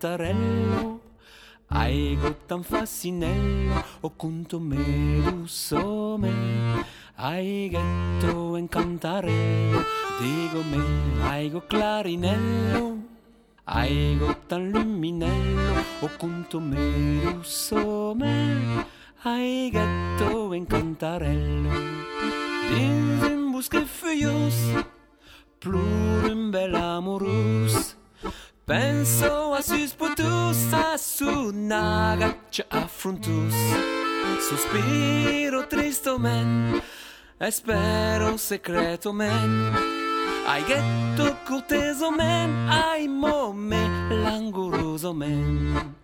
cantarello, aigo tan fascinello, o cunto meduso me, aighetto en cantarello, digo me, aigo clarinello, aigo tan luminello, o cunto meduso me, aighetto en cantarello, dins un bosque feuillus, plur un bel amorus, penso a sus potus, a su nagaccia affrontus, sospiro tristo men, e spero secreto men, aighetto corteso men, ai me languoroso men.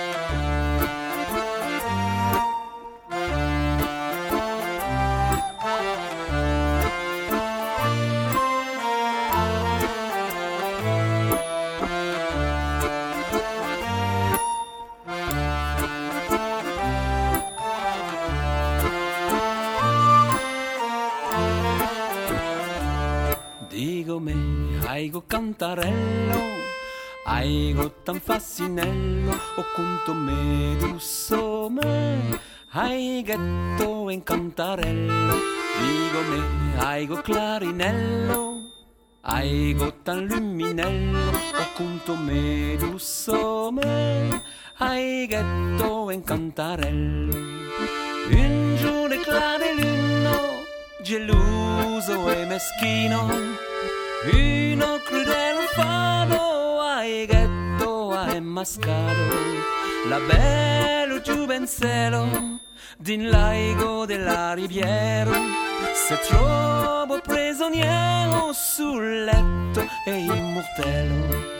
Digo me, aigo cantarello, aigo tan fascinello, o cunto meduso me, aighetto en cantarello. Digo me, aigo clarinello, aigo tan luminello, o cunto meduso me, aighetto en cantarello. Un giorno clariluno, geloso e meschino, uno crudele fado, aighetto ha enmascado la bello giuvencello din laigo della riviera, se trovo prigioniero sul letto e immortello.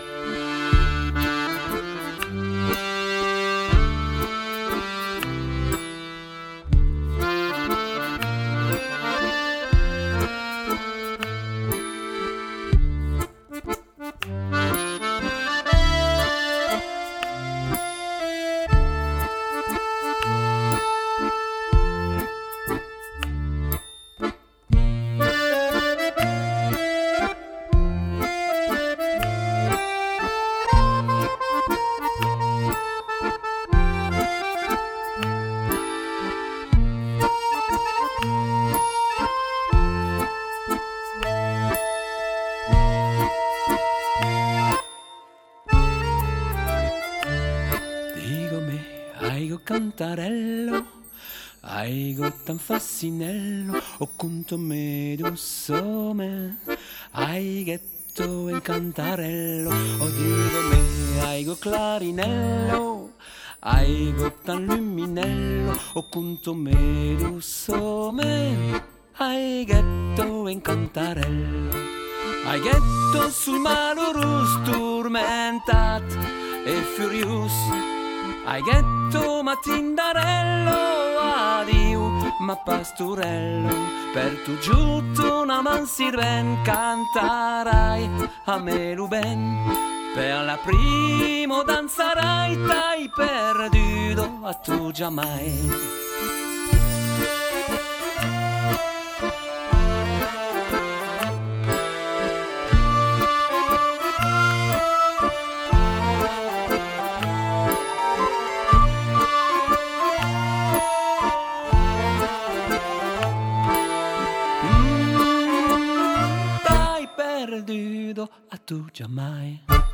Aigo cantarello, aigo tan fascinello, o cunto meduso me, aighetto en cantarello, o digo me, aigo clarinello, aigo tan luminello, o cunto meduso me, aighetto en cantarello, aighetto sul malorus turmentat e furious, aighetto ma tindarello, addio ma pasturello, per tu giutto una man sirven, cantarai a me luben, per la primo danzarai, t'hai perduto a tu giammai. Perduto a tu giammai.